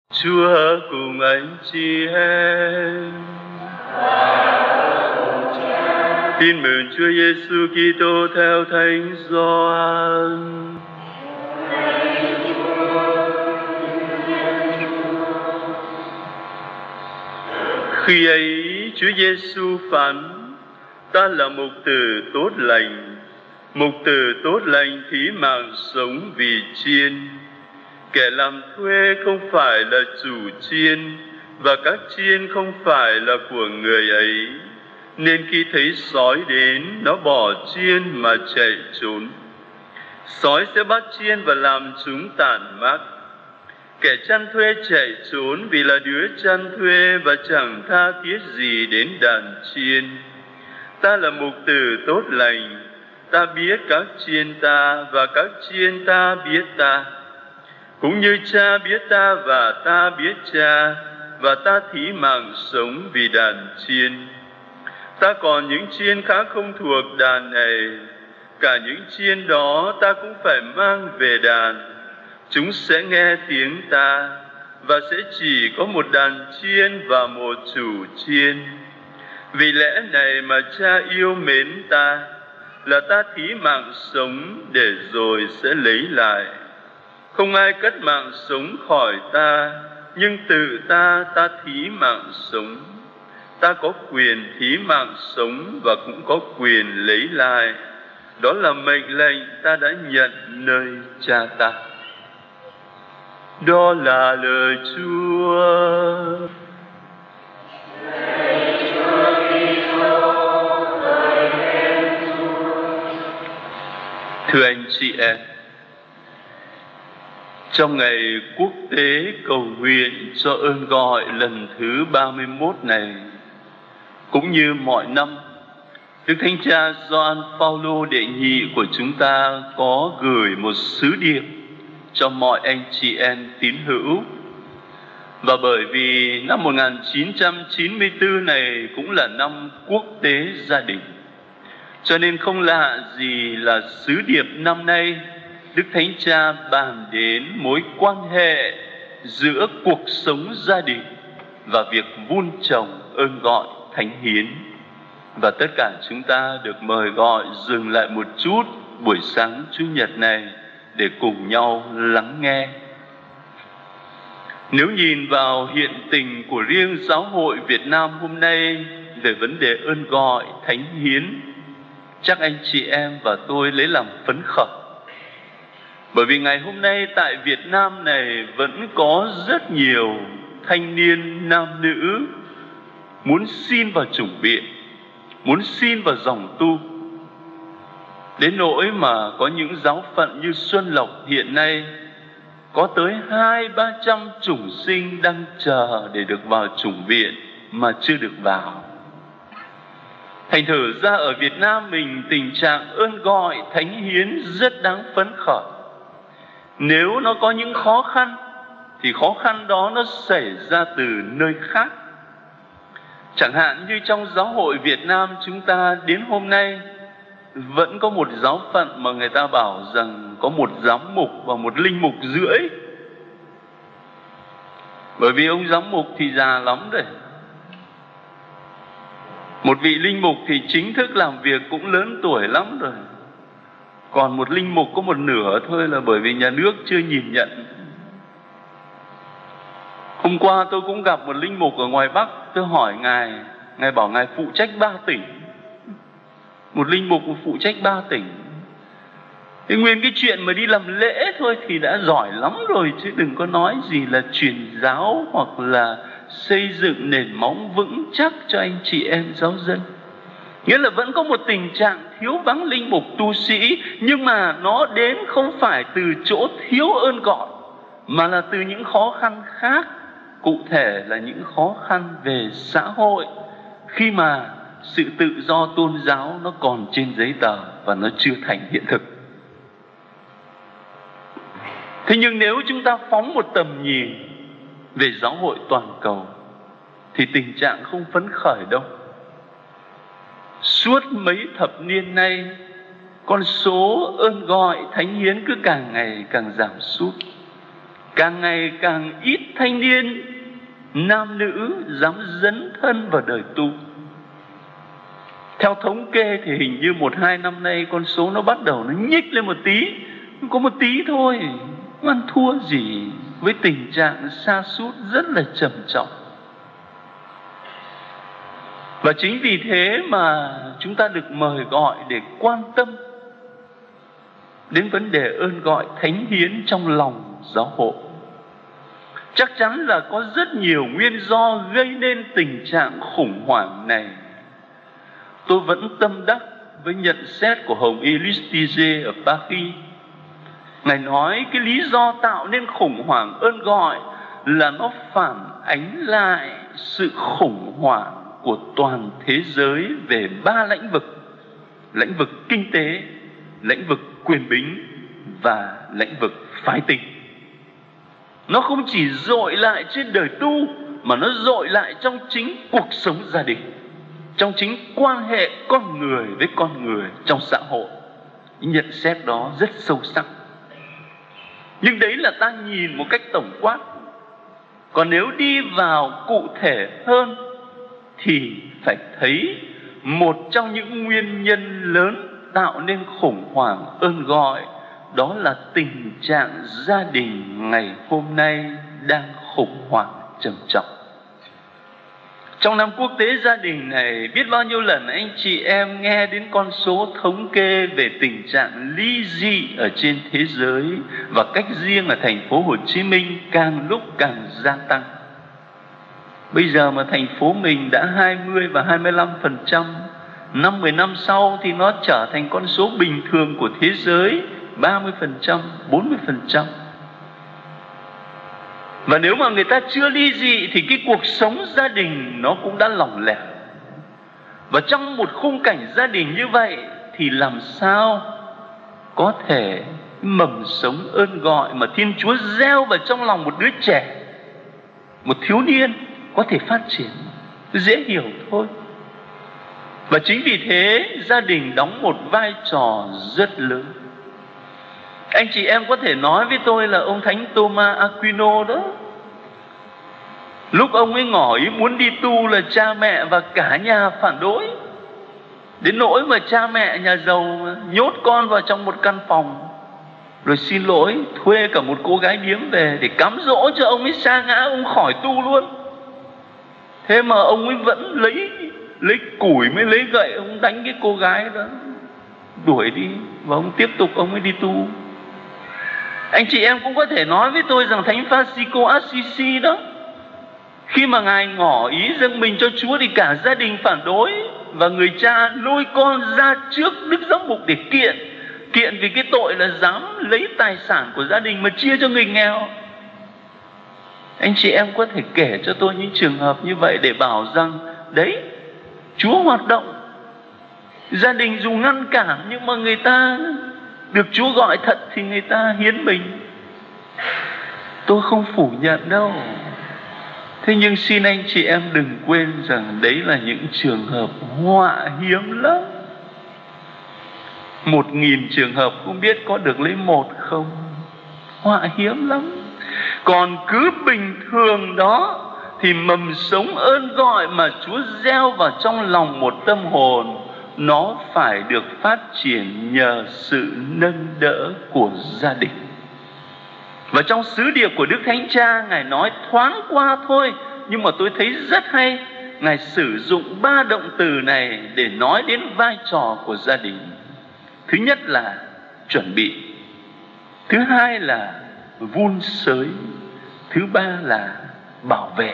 Chúa cùng anh chị em. Tin mừng Chúa Giêsu Kitô theo Thánh Gioan. Khi ấy Chúa Giêsu phán: Ta là mục tử tốt lành. Mục tử tốt lành thí mạng sống vì chiên. Kẻ làm thuê không phải là chủ chiên, và các chiên không phải là của người ấy. Nên khi thấy sói đến, nó bỏ chiên mà chạy trốn. Sói sẽ bắt chiên và làm chúng tản mát. Kẻ chăn thuê chạy trốn vì là đứa chăn thuê và chẳng tha thiết gì đến đàn chiên. Ta là mục tử tốt lành. Ta biết các chiên ta và các chiên ta biết ta. Cũng như Cha biết ta và ta biết Cha, và ta thí mạng sống vì đàn chiên. Ta còn những chiên khác không thuộc đàn này. Cả những chiên đó ta cũng phải mang về đàn. Chúng sẽ nghe tiếng ta, và sẽ chỉ có một đàn chiên và một chủ chiên. Vì lẽ này mà Cha yêu mến ta, là ta thí mạng sống để rồi sẽ lấy lại. Không ai cất mạng sống khỏi ta, nhưng tự ta thí mạng sống. Ta có quyền thí mạng sống và cũng có quyền lấy lại. Đó là mệnh lệnh ta đã nhận nơi Cha ta. Đó là lời Chúa. Thưa anh chị em, trong ngày quốc tế cầu nguyện cho ơn gọi lần thứ 31 này, cũng như mọi năm, Đức Thánh Cha Gioan Phaolô đệ nhị của chúng ta có gửi một sứ điệp cho mọi anh chị em tín hữu. Và bởi vì năm 1994 này cũng là năm quốc tế gia đình, cho nên không lạ gì là sứ điệp năm nay Đức Thánh Cha bàn đến mối quan hệ giữa cuộc sống gia đình và việc vun trồng ơn gọi thánh hiến. Và tất cả chúng ta được mời gọi dừng lại một chút buổi sáng Chủ nhật này để cùng nhau lắng nghe. Nếu nhìn vào hiện tình của riêng giáo hội Việt Nam hôm nay về vấn đề ơn gọi thánh hiến, chắc anh chị em và tôi lấy làm phấn khởi. Bởi vì ngày hôm nay tại Việt Nam này vẫn có rất nhiều thanh niên nam nữ muốn xin vào chủng viện, muốn xin vào dòng tu. Đến nỗi mà có những giáo phận như Xuân Lộc hiện nay có tới 200-300 chủng sinh đang chờ để được vào chủng viện mà chưa được vào. Thành thử ra ở Việt Nam mình tình trạng ơn gọi thánh hiến rất đáng phấn khởi. Nếu nó có những khó khăn thì khó khăn đó nó xảy ra từ nơi khác. Chẳng hạn như trong giáo hội Việt Nam chúng ta đến hôm nay vẫn có một giáo phận mà người ta bảo rằng có một giám mục và một linh mục rưỡi. Bởi vì ông giám mục thì già lắm rồi. Một vị linh mục thì chính thức làm việc cũng lớn tuổi lắm rồi. Còn một linh mục có một nửa thôi là bởi vì nhà nước chưa nhìn nhận. Hôm qua tôi cũng gặp một linh mục ở ngoài Bắc. Tôi hỏi Ngài, Ngài bảo Ngài phụ trách 3 tỉnh. Một linh mục phụ trách 3 tỉnh. Thế nguyên cái chuyện mà đi làm lễ thôi thì đã giỏi lắm rồi, chứ đừng có nói gì là truyền giáo hoặc là xây dựng nền móng vững chắc cho anh chị em giáo dân. Nghĩa là vẫn có một tình trạng thiếu vắng linh mục tu sĩ, nhưng mà nó đến không phải từ chỗ thiếu ơn gọi, mà là từ những khó khăn khác. Cụ thể là những khó khăn về xã hội, khi mà sự tự do tôn giáo nó còn trên giấy tờ và nó chưa thành hiện thực. Thế nhưng nếu chúng ta phóng một tầm nhìn về giáo hội toàn cầu thì tình trạng không phấn khởi đâu. Suốt mấy thập niên nay, con số ơn gọi thánh hiến cứ càng ngày càng giảm sút. càng ngày càng ít thanh niên nam nữ dám dấn thân vào đời tu. Theo thống kê thì hình như 1-2 năm nay con số nó bắt đầu nó nhích lên một tí, có một tí thôi, không ăn thua gì với tình trạng sa sút rất là trầm trọng. Và chính vì thế mà chúng ta được mời gọi để quan tâm đến vấn đề ơn gọi thánh hiến trong lòng giáo hội. Chắc chắn là có rất nhiều nguyên do gây nên tình trạng khủng hoảng này. Tôi vẫn tâm đắc với nhận xét của Hồng Y Lustiger ở Paris. Ngài nói cái lý do tạo nên khủng hoảng ơn gọi là nó phản ánh lại sự khủng hoảng của toàn thế giới về 3 lĩnh vực: lĩnh vực kinh tế, lĩnh vực quyền bính và lĩnh vực phái tình. Nó không chỉ dội lại trên đời tu mà nó dội lại trong chính cuộc sống gia đình, trong chính quan hệ con người với con người trong xã hội. Nhận xét đó rất sâu sắc. Nhưng đấy là ta nhìn một cách tổng quát. Còn nếu đi vào cụ thể hơn thì phải thấy một trong những nguyên nhân lớn tạo nên khủng hoảng ơn gọi, đó là tình trạng gia đình ngày hôm nay đang khủng hoảng trầm trọng. Trong năm quốc tế gia đình này, biết bao nhiêu lần anh chị em nghe đến con số thống kê về tình trạng ly dị ở trên thế giới, và cách riêng ở thành phố Hồ Chí Minh càng lúc càng gia tăng. Bây giờ mà thành phố mình đã 20 và 25%, 5-10 năm sau thì nó trở thành con số bình thường của thế giới, 30%, 40%. Và nếu mà người ta chưa ly dị thì cái cuộc sống gia đình nó cũng đã lỏng lẻo. Và trong một khung cảnh gia đình như vậy thì làm sao có thể mầm sống ơn gọi mà Thiên Chúa gieo vào trong lòng một đứa trẻ, một thiếu niên có thể phát triển? Dễ hiểu thôi. Và chính vì thế gia đình đóng một vai trò rất lớn. Anh chị em có thể nói với tôi là ông Thánh Thomas Aquino đó, lúc ông ấy ngỏ ý muốn đi tu là cha mẹ và cả nhà phản đối, đến nỗi mà cha mẹ nhà giàu nhốt con vào trong một căn phòng, rồi xin lỗi thuê cả một cô gái điếm về để cám dỗ cho ông ấy sa ngã, ông khỏi tu luôn. Thế mà ông ấy vẫn lấy củi mới lấy gậy, ông đánh cái cô gái đó, đuổi đi, và ông tiếp tục ông ấy đi tu. Anh chị em cũng có thể nói với tôi rằng Thánh Francisco Assisi đó, khi mà Ngài ngỏ ý dâng mình cho Chúa thì cả gia đình phản đối, và người cha lôi con ra trước Đức Giám mục để kiện vì cái tội là dám lấy tài sản của gia đình mà chia cho người nghèo. Anh chị em có thể kể cho tôi những trường hợp như vậy để bảo rằng đấy, Chúa hoạt động. Gia đình dù ngăn cản nhưng mà người ta được Chúa gọi thật thì người ta hiến mình. Tôi không phủ nhận đâu. Thế nhưng xin anh chị em đừng quên rằng đấy là những trường hợp họa hiếm lắm. 1000 trường hợp không biết có được lấy 1 không. Họa hiếm lắm. Còn cứ bình thường đó thì mầm sống ơn gọi mà Chúa gieo vào trong lòng một tâm hồn, nó phải được phát triển nhờ sự nâng đỡ của gia đình. Và trong sứ điệp của Đức Thánh Cha, Ngài nói thoáng qua thôi, nhưng mà tôi thấy rất hay. Ngài sử dụng 3 động từ này để nói đến vai trò của gia đình. Thứ nhất là chuẩn bị, thứ hai là vun sới, thứ ba là bảo vệ.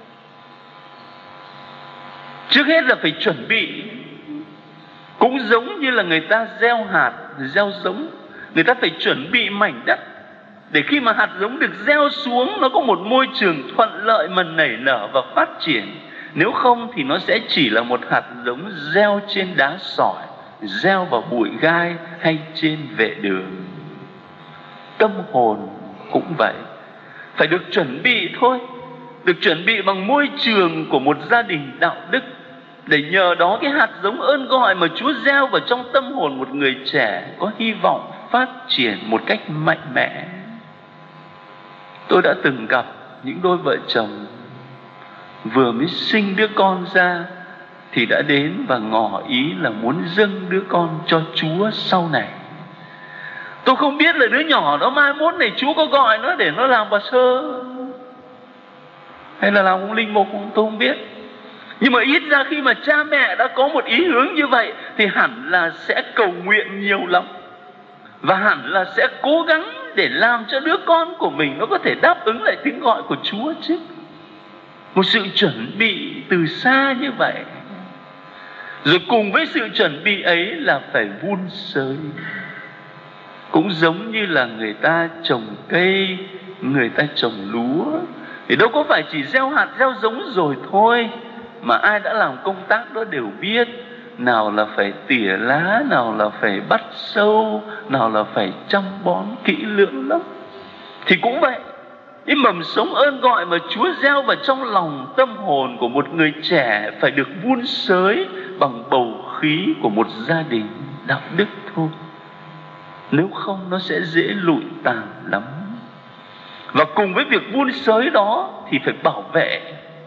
Trước hết là phải chuẩn bị. Cũng giống như là người ta gieo hạt, gieo giống, người ta phải chuẩn bị mảnh đất để khi mà hạt giống được gieo xuống, nó có một môi trường thuận lợi mà nảy nở và phát triển. Nếu không thì nó sẽ chỉ là một hạt giống gieo trên đá sỏi, gieo vào bụi gai hay trên vệ đường. Tâm hồn cũng vậy, phải được chuẩn bị thôi, được chuẩn bị bằng môi trường của một gia đình đạo đức, để nhờ đó cái hạt giống ơn gọi mà Chúa gieo vào trong tâm hồn một người trẻ có hy vọng phát triển một cách mạnh mẽ. Tôi đã từng gặp những đôi vợ chồng vừa mới sinh đứa con ra thì đã đến và ngỏ ý là muốn dâng đứa con cho Chúa sau này. Tôi không biết là đứa nhỏ đó mai mốt này Chúa có gọi nó để nó làm bà sơ hay là làm ông linh mục, tôi không biết. Nhưng mà ít ra khi mà cha mẹ đã có một ý hướng như vậy thì hẳn là sẽ cầu nguyện nhiều lắm, và hẳn là sẽ cố gắng để làm cho đứa con của mình nó có thể đáp ứng lại tiếng gọi của Chúa chứ. Một sự chuẩn bị từ xa như vậy. Rồi cùng với sự chuẩn bị ấy là phải vun sới. Cũng giống như là người ta trồng cây, người ta trồng lúa, thì đâu có phải chỉ gieo hạt gieo giống rồi thôi, mà ai đã làm công tác đó đều biết. Nào là phải tỉa lá, nào là phải bắt sâu, nào là phải chăm bón kỹ lưỡng lắm. Thì cũng vậy, cái mầm sống ơn gọi mà Chúa gieo vào trong lòng tâm hồn của một người trẻ phải được vun sới bằng bầu khí của một gia đình đạo đức thôi. Nếu không nó sẽ dễ lụi tàn lắm. Và cùng với việc vun sới đó thì phải bảo vệ.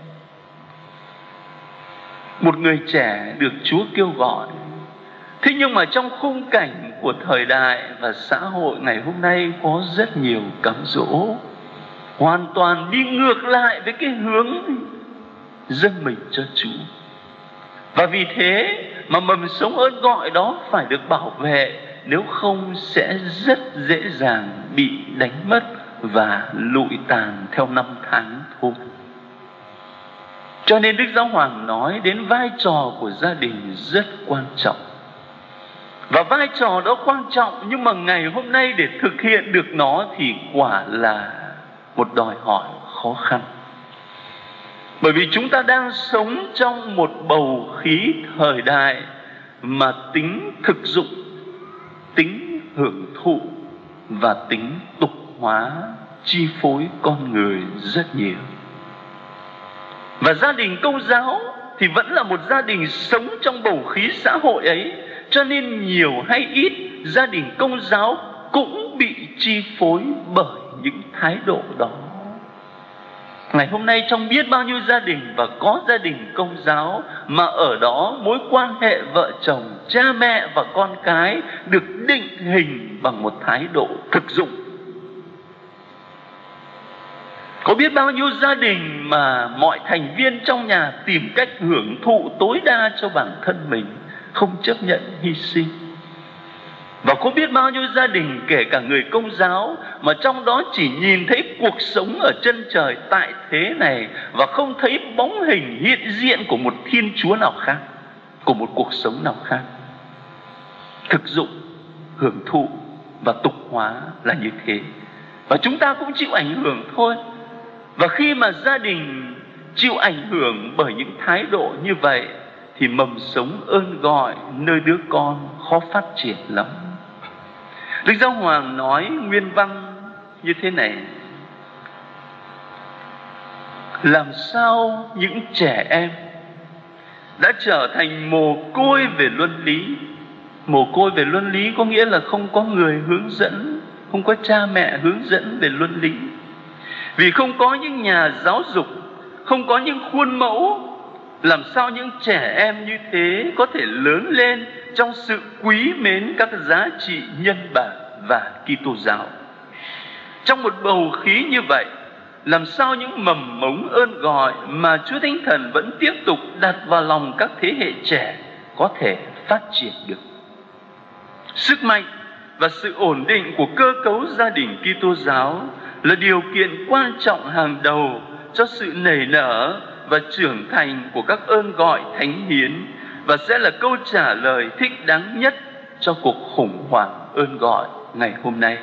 Một người trẻ được Chúa kêu gọi. Thế nhưng mà trong khung cảnh của thời đại và xã hội ngày hôm nay có rất nhiều cám dỗ, hoàn toàn đi ngược lại với cái hướng dâng mình cho Chúa. Và vì thế mà mầm sống ơn gọi đó phải được bảo vệ, nếu không sẽ rất dễ dàng bị đánh mất và lụi tàn theo năm tháng thôi. Cho nên Đức Giáo Hoàng nói đến vai trò của gia đình rất quan trọng. Và vai trò đó quan trọng, nhưng mà ngày hôm nay để thực hiện được nó thì quả là một đòi hỏi khó khăn. Bởi vì chúng ta đang sống trong một bầu khí thời đại mà tính thực dụng, tính hưởng thụ và tính tục hóa chi phối con người rất nhiều. Và gia đình Công giáo thì vẫn là một gia đình sống trong bầu khí xã hội ấy. Cho nên nhiều hay ít, gia đình Công giáo cũng bị chi phối bởi những thái độ đó. Ngày hôm nay trong biết bao nhiêu gia đình và có gia đình Công giáo mà ở đó mối quan hệ vợ chồng, cha mẹ và con cái được định hình bằng một thái độ thực dụng. Có biết bao nhiêu gia đình mà mọi thành viên trong nhà tìm cách hưởng thụ tối đa cho bản thân mình, không chấp nhận hy sinh. Và có biết bao nhiêu gia đình, kể cả người Công giáo, mà trong đó chỉ nhìn thấy cuộc sống ở chân trời tại thế này và không thấy bóng hình hiện diện của một Thiên Chúa nào khác, của một cuộc sống nào khác. Thực dụng, hưởng thụ và tục hóa là như thế. Và chúng ta cũng chịu ảnh hưởng thôi. Và khi mà gia đình chịu ảnh hưởng bởi những thái độ như vậy thì mầm sống ơn gọi nơi đứa con khó phát triển lắm. Đức Giáo Hoàng nói nguyên văn như thế này: làm sao những trẻ em đã trở thành mồ côi về luân lý. Mồ côi về luân lý có nghĩa là không có người hướng dẫn, không có cha mẹ hướng dẫn về luân lý. Vì không có những nhà giáo dục, không có những khuôn mẫu, làm sao những trẻ em như thế có thể lớn lên trong sự quý mến các giá trị nhân bản và Kitô giáo. Trong một bầu khí như vậy, làm sao những mầm mống ơn gọi mà Chúa Thánh Thần vẫn tiếp tục đặt vào lòng các thế hệ trẻ có thể phát triển được. Sức mạnh và sự ổn định của cơ cấu gia đình Kitô giáo là điều kiện quan trọng hàng đầu cho sự nảy nở và trưởng thành của các ơn gọi thánh hiến, và sẽ là câu trả lời thích đáng nhất cho cuộc khủng hoảng ơn gọi ngày hôm nay.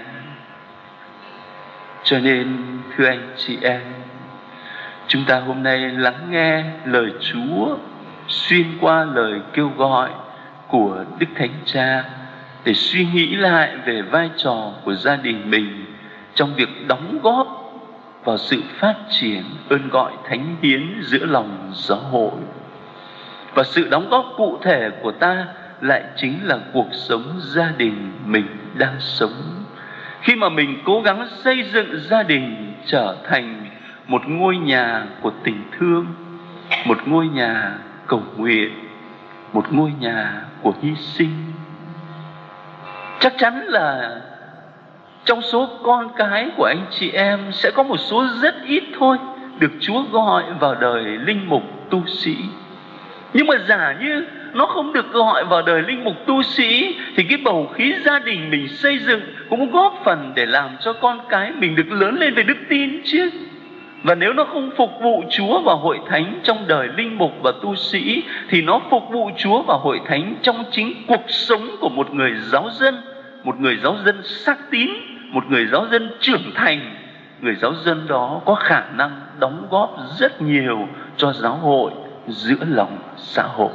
Cho nên thưa anh chị em, chúng ta hôm nay lắng nghe lời Chúa xuyên qua lời kêu gọi của Đức Thánh Cha để suy nghĩ lại về vai trò của gia đình mình trong việc đóng góp vào sự phát triển ơn gọi thánh hiến giữa lòng giáo hội. Và sự đóng góp cụ thể của ta lại chính là cuộc sống gia đình mình đang sống. khi mà mình cố gắng xây dựng gia đình trở thành một ngôi nhà của tình thương, một ngôi nhà cầu nguyện, một ngôi nhà của hy sinh. Chắc chắn là trong số con cái của anh chị em sẽ có một số rất ít thôi được Chúa gọi vào đời linh mục tu sĩ. Nhưng mà giả như nó không được gọi vào đời linh mục tu sĩ thì cái bầu khí gia đình mình xây dựng cũng góp phần để làm cho con cái mình được lớn lên về đức tin chứ. Và nếu nó không phục vụ Chúa và hội thánh trong đời linh mục và tu sĩ thì nó phục vụ Chúa và hội thánh trong chính cuộc sống của một người giáo dân, một người giáo dân xác tín, một người giáo dân trưởng thành. Người giáo dân đó có khả năng đóng góp rất nhiều cho giáo hội giữa lòng xã hội.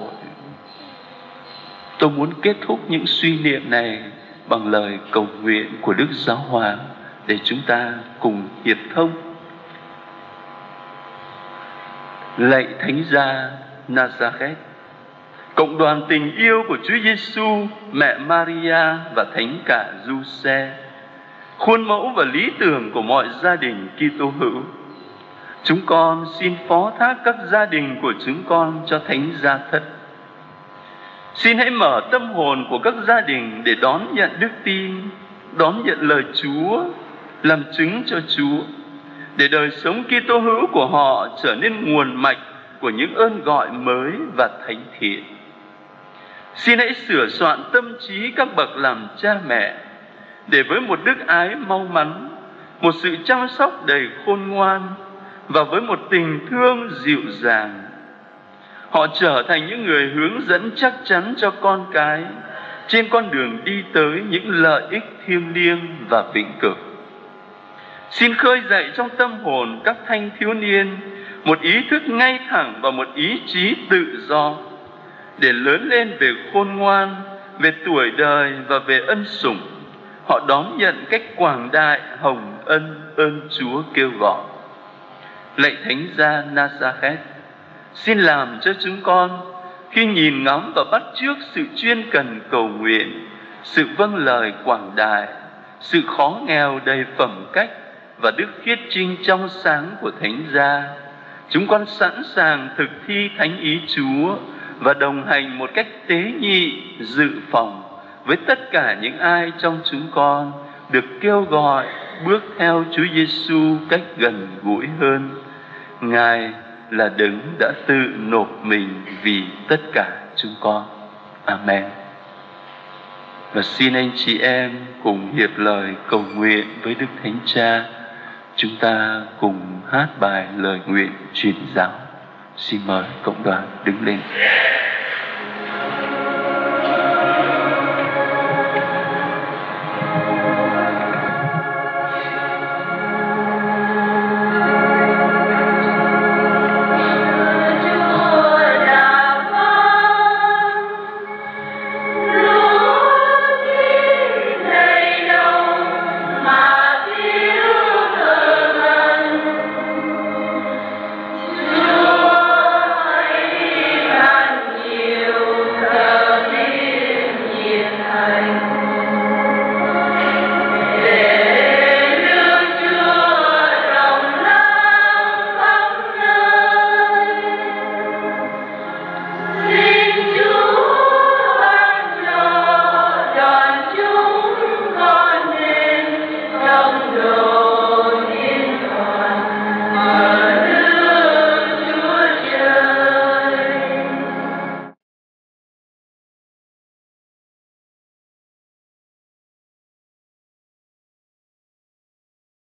Tôi muốn kết thúc những suy niệm này bằng lời cầu nguyện của Đức Giáo Hoàng để chúng ta cùng hiệp thông. Lạy Thánh Gia Nazareth, cộng đoàn tình yêu của Chúa Giêsu, mẹ Maria và Thánh cả Giuse, khuôn mẫu và lý tưởng của mọi gia đình Kitô hữu, chúng con xin phó thác các gia đình của chúng con cho Thánh Gia Thất. Xin hãy mở tâm hồn của các gia đình để đón nhận đức tin, đón nhận lời Chúa, làm chứng cho Chúa, để đời sống Kitô hữu của họ trở nên nguồn mạch của những ơn gọi mới và thánh thiện. Xin hãy sửa soạn tâm trí các bậc làm cha mẹ, để với một đức ái mau mắn, một sự chăm sóc đầy khôn ngoan và với một tình thương dịu dàng, họ trở thành những người hướng dẫn chắc chắn cho con cái trên con đường đi tới những lợi ích thiêng liêng và vĩnh cửu. Xin khơi dậy trong tâm hồn các thanh thiếu niên một ý thức ngay thẳng và một ý chí tự do, để lớn lên về khôn ngoan, về tuổi đời và về ân sủng. Họ đón nhận cách quảng đại hồng ân ơn Chúa kêu gọi. Lạy Thánh Gia Nazareth, xin làm cho chúng con khi nhìn ngắm và bắt chước sự chuyên cần cầu nguyện, sự vâng lời quảng đại, sự khó nghèo đầy phẩm cách và đức khiết trinh trong sáng của Thánh Gia, chúng con sẵn sàng thực thi thánh ý Chúa và đồng hành một cách tế nhị, dự phòng với tất cả những ai trong chúng con được kêu gọi bước theo Chúa Giêsu cách gần gũi hơn. Ngài là đấng đã tự nộp mình vì tất cả chúng con. Amen. Và xin anh chị em cùng hiệp lời cầu nguyện với Đức Thánh Cha. Chúng ta cùng hát bài lời nguyện truyền giáo. Xin mời cộng đoàn đứng lên.